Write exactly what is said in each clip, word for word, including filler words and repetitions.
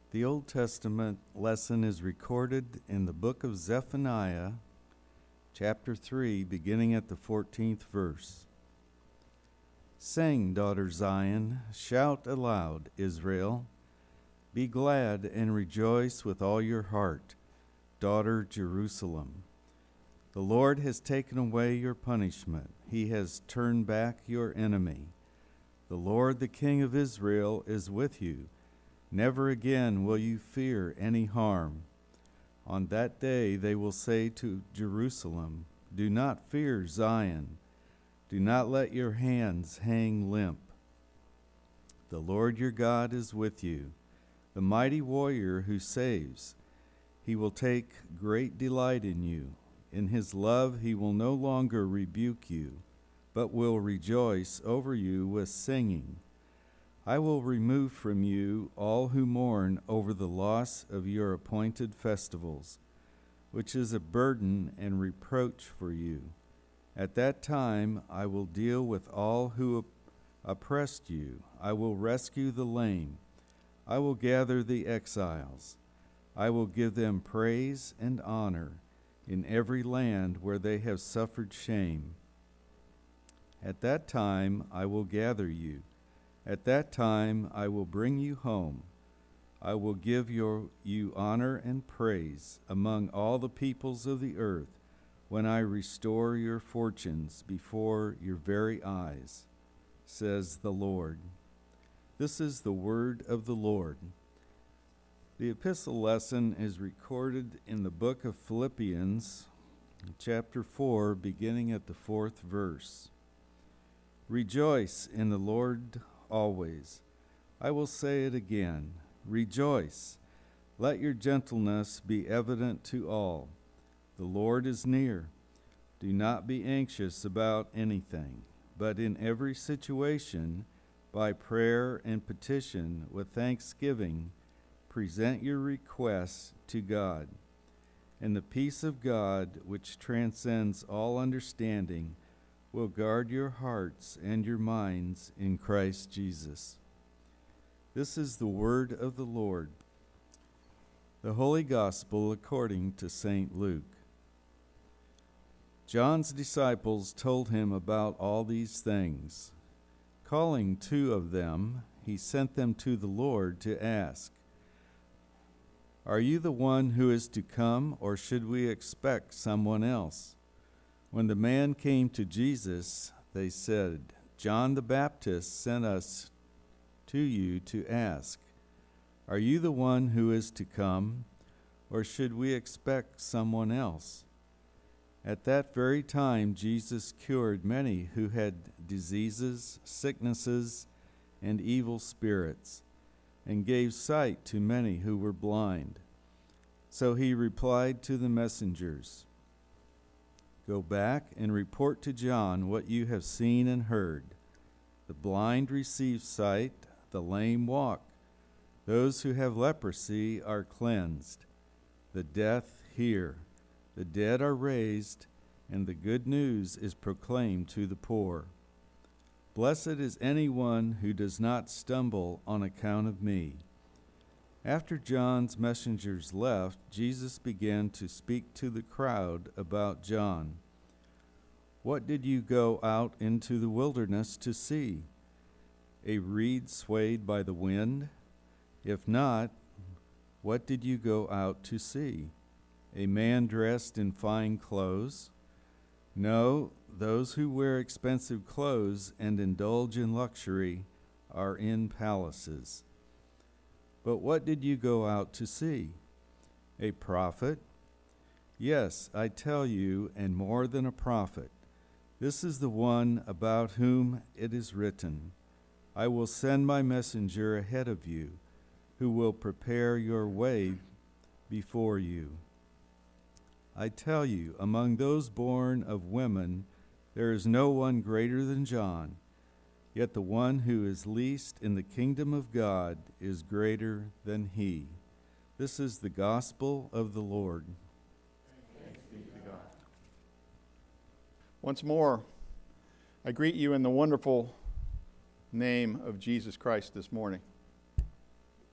The Old Testament lesson is recorded in the book of Zephaniah, chapter three, beginning at the fourteenth verse. Sing, daughter Zion, shout aloud, Israel. Be glad and rejoice with all your heart, daughter Jerusalem. The Lord has taken away your punishment. He has turned back your enemy. The Lord, the King of Israel, is with you. Never again will you fear any harm. On that day they will say to Jerusalem, do not fear Zion. Do not let your hands hang limp. The Lord your God is with you, the mighty warrior who saves. He will take great delight in you. In his love he will no longer rebuke you, but will rejoice over you with singing. I will remove from you all who mourn over the loss of your appointed festivals, which is a burden and reproach for you. At that time I will deal with all who op- oppressed you. I will rescue the lame. I will gather the exiles. I will give them praise and honor in every land where they have suffered shame. At that time I will gather you. At that time I will bring you home. I will give your, you honor and praise among all the peoples of the earth when I restore your fortunes before your very eyes, says the Lord. This is the word of the Lord. The epistle lesson is recorded in the book of Philippians, chapter four, beginning at the fourth verse. Rejoice in the Lord always. I will say it again. Rejoice. Let your gentleness be evident to all. The Lord is near. Do not be anxious about anything, but in every situation, by prayer and petition with thanksgiving, present your requests to God. And the peace of God, which transcends all understanding, will guard your hearts and your minds in Christ Jesus. This is the word of the Lord. The Holy Gospel according to Saint Luke. John's disciples told him about all these things. Calling two of them, he sent them to the Lord to ask, Are you the one who is to come, or should we expect someone else? When the man came to Jesus, they said, John the Baptist sent us to you to ask, Are you the one who is to come, or should we expect someone else? At that very time, Jesus cured many who had diseases, sicknesses, and evil spirits, and gave sight to many who were blind. So he replied to the messengers, Go back and report to John what you have seen and heard. The blind receive sight, the lame walk. Those who have leprosy are cleansed. The deaf hear. The dead are raised, and the good news is proclaimed to the poor. Blessed is anyone who does not stumble on account of me. After John's messengers left, Jesus began to speak to the crowd about John. What did you go out into the wilderness to see? A reed swayed by the wind? If not, what did you go out to see? A man dressed in fine clothes? No, those who wear expensive clothes and indulge in luxury are in palaces. But what did you go out to see? A prophet? Yes, I tell you, and more than a prophet. This is the one about whom it is written, I will send my messenger ahead of you, who will prepare your way before you. I tell you, among those born of women, there is no one greater than John. Yet the one who is least in the kingdom of God is greater than he. This is the gospel of the Lord. Thanks be to God. Once more, I greet you in the wonderful name of Jesus Christ this morning.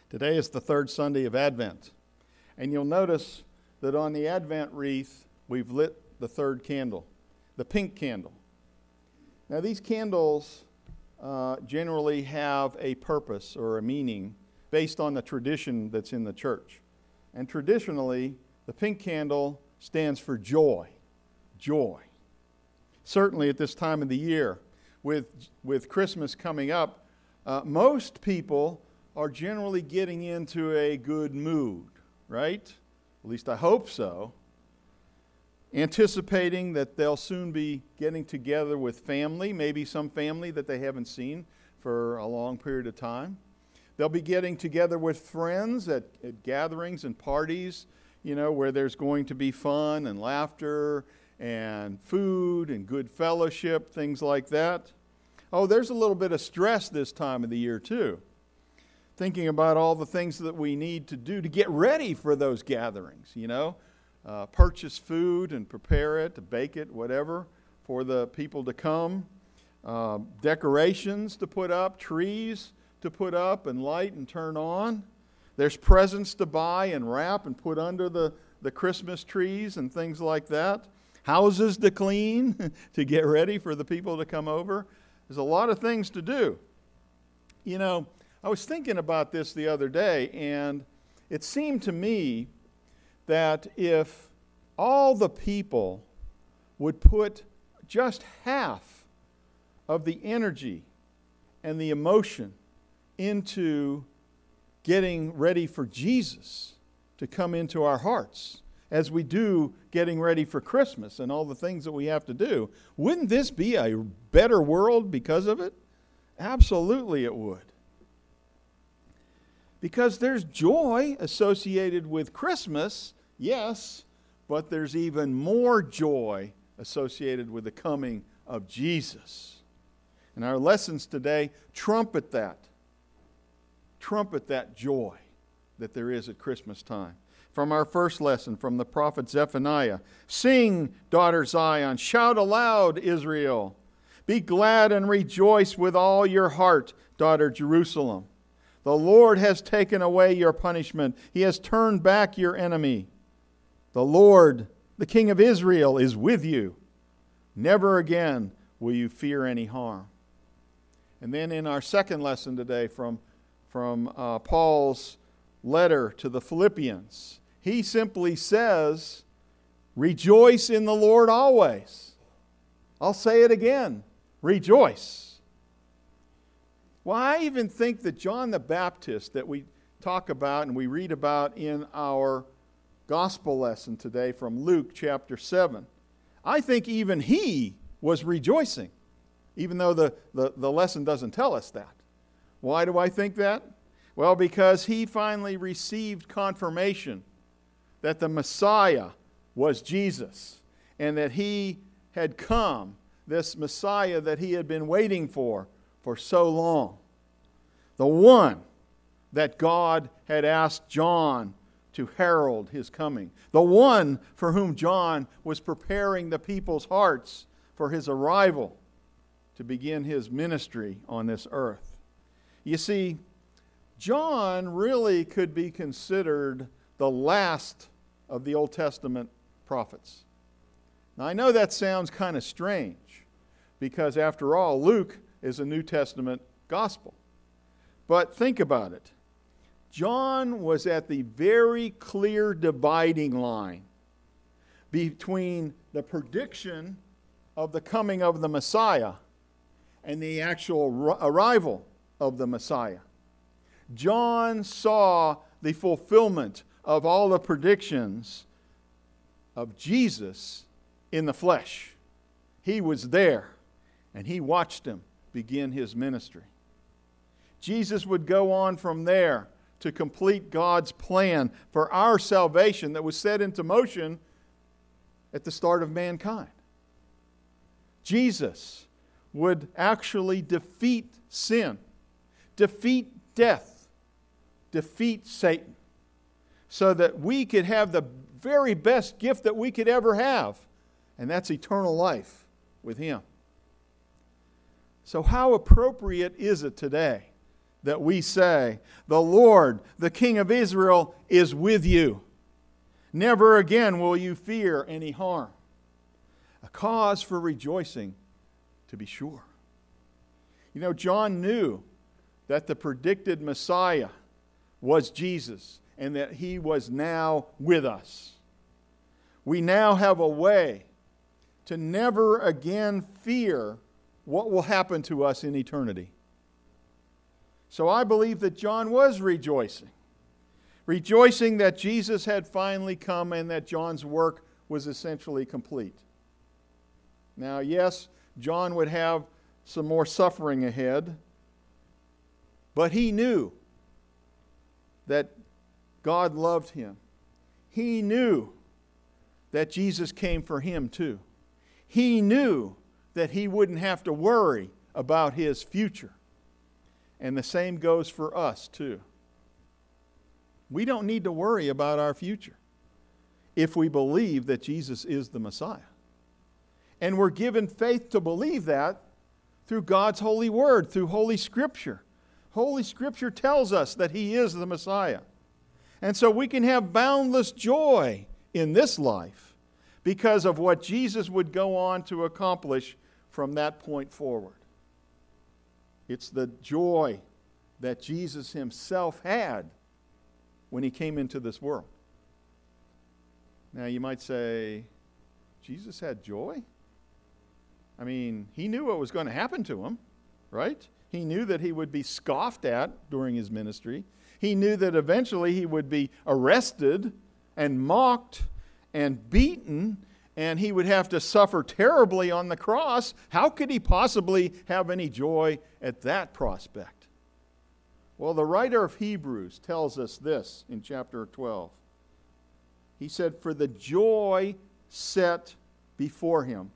Today is the third Sunday of Advent. And you'll notice that on the Advent wreath, we've lit the third candle, the pink candle. Now, these candles uh, generally have a purpose or a meaning based on the tradition that's in the church. And traditionally, the pink candle stands for joy. Joy. Certainly at this time of the year, with, with Christmas coming up, uh, most people are generally getting into a good mood, right? At least I hope so. Anticipating that they'll soon be getting together with family, maybe some family that they haven't seen for a long period of time. They'll be getting together with friends at, at gatherings and parties, you know, where there's going to be fun and laughter and food and good fellowship, things like that. Oh, there's a little bit of stress this time of the year too. Thinking about all the things that we need to do to get ready for those gatherings, you know. Uh, purchase food and prepare it, to bake it, whatever, for the people to come. Uh, decorations to put up, trees to put up and light and turn on. There's presents to buy and wrap and put under the, the Christmas trees and things like that. Houses to clean to get ready for the people to come over. There's a lot of things to do. You know, I was thinking about this the other day, and it seemed to me that if all the people would put just half of the energy and the emotion into getting ready for Jesus to come into our hearts, as we do getting ready for Christmas and all the things that we have to do, wouldn't this be a better world because of it? Absolutely it would. Because there's joy associated with Christmas, yes, but there's even more joy associated with the coming of Jesus. And our lessons today trumpet that. Trumpet that joy that there is at Christmas time. From our first lesson from the prophet Zephaniah, sing, daughter Zion, shout aloud, Israel. Be glad and rejoice with all your heart, daughter Jerusalem. The Lord has taken away your punishment. He has turned back your enemy. The Lord, the King of Israel, is with you. Never again will you fear any harm. And then in our second lesson today from, from uh, Paul's letter to the Philippians, he simply says, rejoice in the Lord always. I'll say it again, rejoice. Well, I even think that John the Baptist that we talk about and we read about in our gospel lesson today from Luke chapter seven, I think even he was rejoicing, even though the, the, the lesson doesn't tell us that. Why do I think that? Well, because he finally received confirmation that the Messiah was Jesus and that he had come, this Messiah that he had been waiting for for so long. The one that God had asked John to herald his coming. The one for whom John was preparing the people's hearts for his arrival to begin his ministry on this earth. You see, John really could be considered the last of the Old Testament prophets. Now, I know that sounds kind of strange because, after all, Luke is a New Testament gospel. But think about it. John was at the very clear dividing line between the prediction of the coming of the Messiah and the actual arrival of the Messiah. John saw the fulfillment of all the predictions of Jesus in the flesh. He was there, and he watched him begin his ministry. Jesus would go on from there to complete God's plan for our salvation that was set into motion at the start of mankind. Jesus would actually defeat sin, defeat death, defeat Satan, so that we could have the very best gift that we could ever have, and that's eternal life with Him. So how appropriate is it today that we say, "The Lord, the King of Israel, is with you. Never again will you fear any harm." A cause for rejoicing, to be sure. You know, John knew that the predicted Messiah was Jesus and that he was now with us. We now have a way to never again fear what will happen to us in eternity. So I believe that John was rejoicing. Rejoicing that Jesus had finally come and that John's work was essentially complete. Now, yes, John would have some more suffering ahead, but he knew that God loved him. He knew that Jesus came for him too. He knew that he wouldn't have to worry about his future. And the same goes for us too. We don't need to worry about our future if we believe that Jesus is the Messiah. And we're given faith to believe that through God's holy word, through Holy Scripture. Holy Scripture tells us that he is the Messiah. And so we can have boundless joy in this life because of what Jesus would go on to accomplish from that point forward. It's the joy that Jesus himself had when he came into this world. Now you might say, Jesus had joy? I mean, he knew what was going to happen to him, right? He knew that he would be scoffed at during his ministry. He knew that eventually he would be arrested and mocked and beaten, and he would have to suffer terribly on the cross. How could he possibly have any joy at that prospect? Well, the writer of Hebrews tells us this in chapter twelve. He said, "For the joy set before him,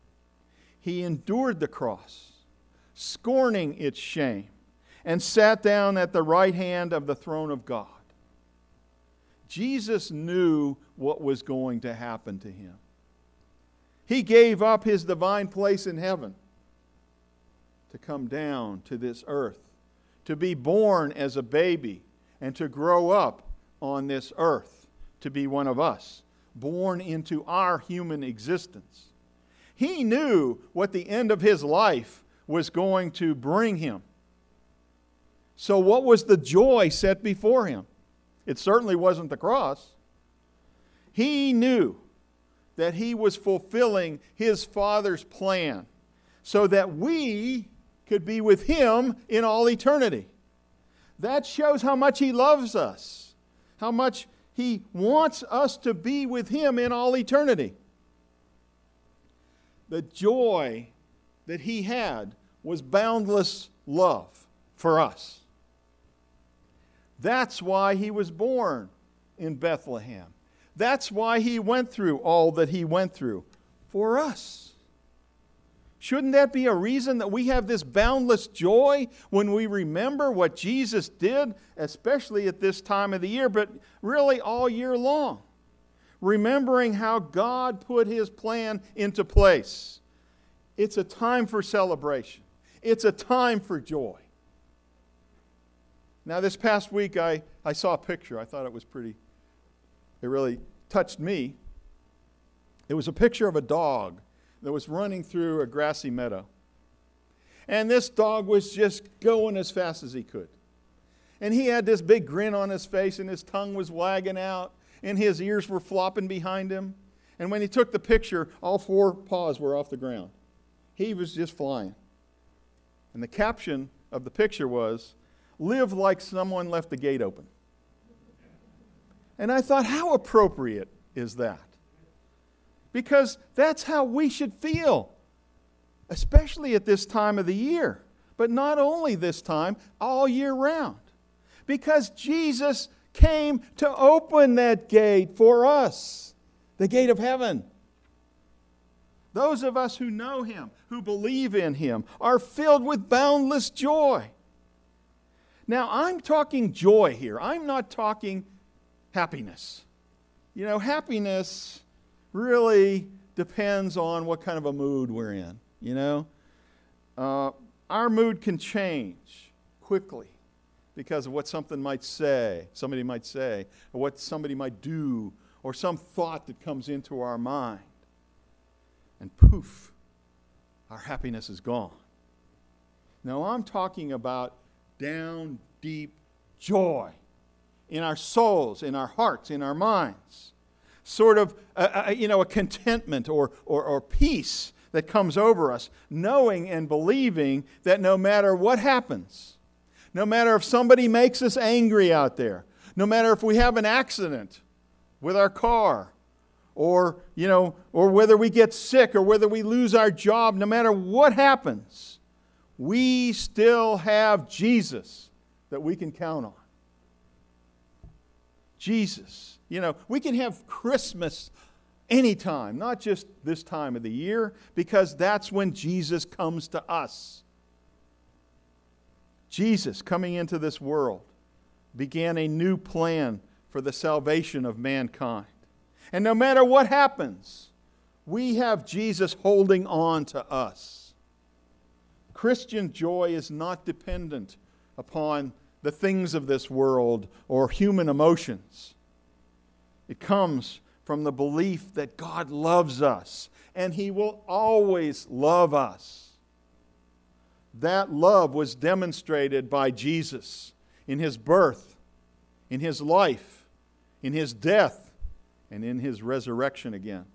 he endured the cross, scorning its shame, and sat down at the right hand of the throne of God." Jesus knew what was going to happen to him. He gave up his divine place in heaven to come down to this earth, to be born as a baby, and to grow up on this earth, to be one of us, born into our human existence. He knew what the end of his life was going to bring him. So what was the joy set before him? It certainly wasn't the cross. He knew that he was fulfilling his Father's plan so that we could be with him in all eternity. That shows how much he loves us, how much he wants us to be with him in all eternity. The joy that he had was boundless love for us. That's why he was born in Bethlehem. That's why he went through all that he went through for us. Shouldn't that be a reason that we have this boundless joy when we remember what Jesus did, especially at this time of the year, but really all year long? Remembering how God put his plan into place. It's a time for celebration. It's a time for joy. Now, this past week, I, I saw a picture. I thought it was pretty, it really touched me. It was a picture of a dog that was running through a grassy meadow. And this dog was just going as fast as he could. And he had this big grin on his face, and his tongue was wagging out, and his ears were flopping behind him. And when he took the picture, all four paws were off the ground. He was just flying. And the caption of the picture was, "Live like someone left the gate open." And I thought, how appropriate is that? Because that's how we should feel, especially at this time of the year. But not only this time, all year round. Because Jesus came to open that gate for us, the gate of heaven. Those of us who know him, who believe in him, are filled with boundless joy. Now, I'm talking joy here. I'm not talking happiness. You know, happiness really depends on what kind of a mood we're in, you know. Uh, our mood can change quickly because of what something might say, somebody might say, or what somebody might do, or some thought that comes into our mind. And poof, our happiness is gone. Now I'm talking about down deep joy in our souls, in our hearts, in our minds. Sort of, a, a, you know, a contentment or, or, or peace that comes over us, knowing and believing that no matter what happens, no matter if somebody makes us angry out there, no matter if we have an accident with our car, or, you know, or whether we get sick or whether we lose our job, no matter what happens, we still have Jesus that we can count on. Jesus. You know, we can have Christmas anytime, not just this time of the year, because that's when Jesus comes to us. Jesus, coming into this world, began a new plan for the salvation of mankind. And no matter what happens, we have Jesus holding on to us. Christian joy is not dependent upon the things of this world or human emotions. It comes from the belief that God loves us and He will always love us. That love was demonstrated by Jesus in His birth, in His life, in His death, and in His resurrection again.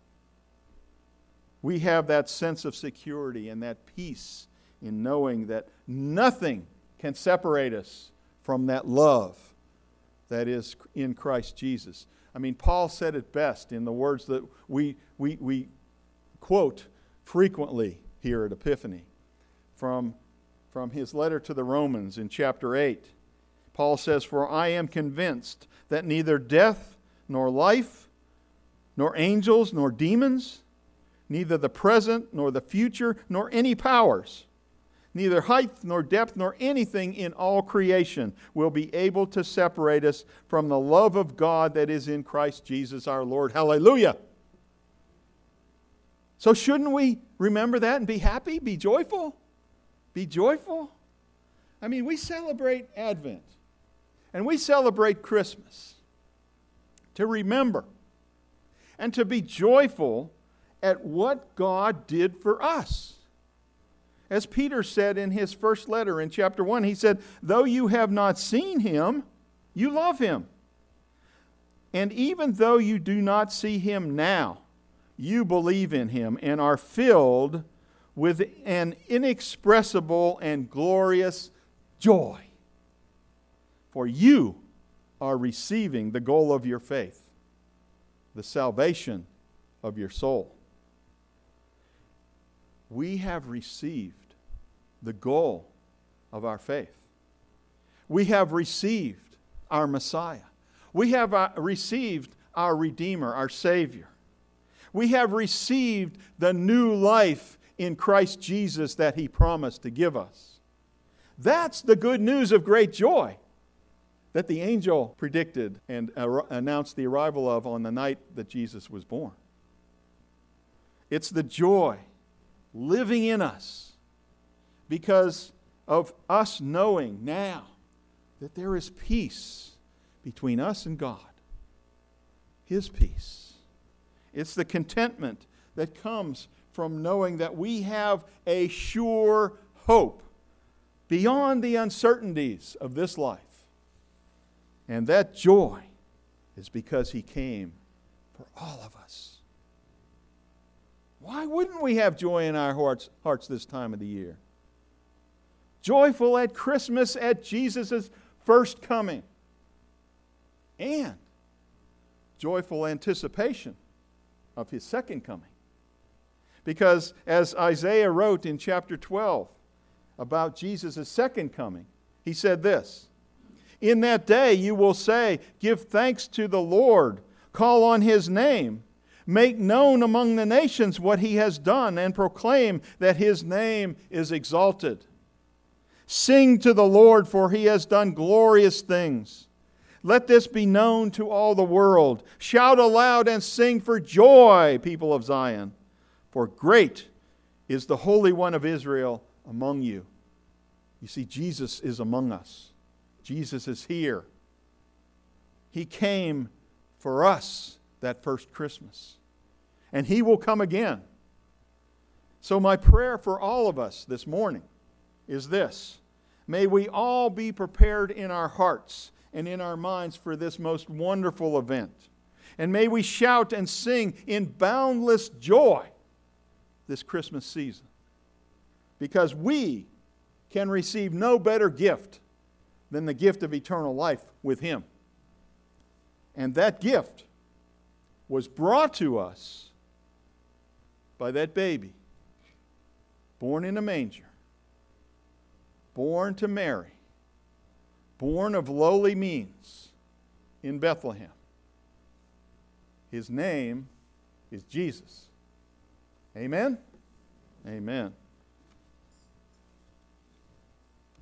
We have that sense of security and that peace in knowing that nothing can separate us from that love that is in Christ Jesus. I mean, Paul said it best in the words that we, we, we quote frequently here at Epiphany from, from his letter to the Romans in chapter eight. Paul says, "For I am convinced that neither death nor life, nor angels, nor demons, neither the present nor the future, nor any powers, neither height nor depth nor anything in all creation will be able to separate us from the love of God that is in Christ Jesus our Lord." Hallelujah! So shouldn't we remember that and be happy, be joyful? Be joyful? I mean, we celebrate Advent and we celebrate Christmas to remember and to be joyful at what God did for us. As Peter said in his first letter in chapter one, he said, "Though you have not seen Him, you love Him. And even though you do not see Him now, you believe in Him and are filled with an inexpressible and glorious joy. For you are receiving the goal of your faith, the salvation of your soul." We have received the goal of our faith. We have received our Messiah. We have uh, received our Redeemer, our Savior. We have received the new life in Christ Jesus that He promised to give us. That's the good news of great joy that the angel predicted and ar- announced the arrival of on the night that Jesus was born. It's the joy living in us because of us knowing now that there is peace between us and God. His peace. It's the contentment that comes from knowing that we have a sure hope beyond the uncertainties of this life. And that joy is because He came for all of us. Why wouldn't we have joy in our hearts, hearts this time of the year? Joyful at Christmas, at Jesus' first coming. And joyful anticipation of His second coming. Because as Isaiah wrote in chapter twelve about Jesus' second coming, he said this, "In that day you will say, 'Give thanks to the Lord, call on His name. Make known among the nations what He has done, and proclaim that His name is exalted. Sing to the Lord, for He has done glorious things. Let this be known to all the world. Shout aloud and sing for joy, people of Zion. For great is the Holy One of Israel among you." You see, Jesus is among us. Jesus is here. He came for us that first Christmas. And He will come again. So my prayer for all of us this morning is this. May we all be prepared in our hearts and in our minds for this most wonderful event. And may we shout and sing in boundless joy this Christmas season. Because we can receive no better gift than the gift of eternal life with Him. And that gift was brought to us by that baby, born in a manger, born to Mary, born of lowly means in Bethlehem. His name is Jesus. Amen? Amen.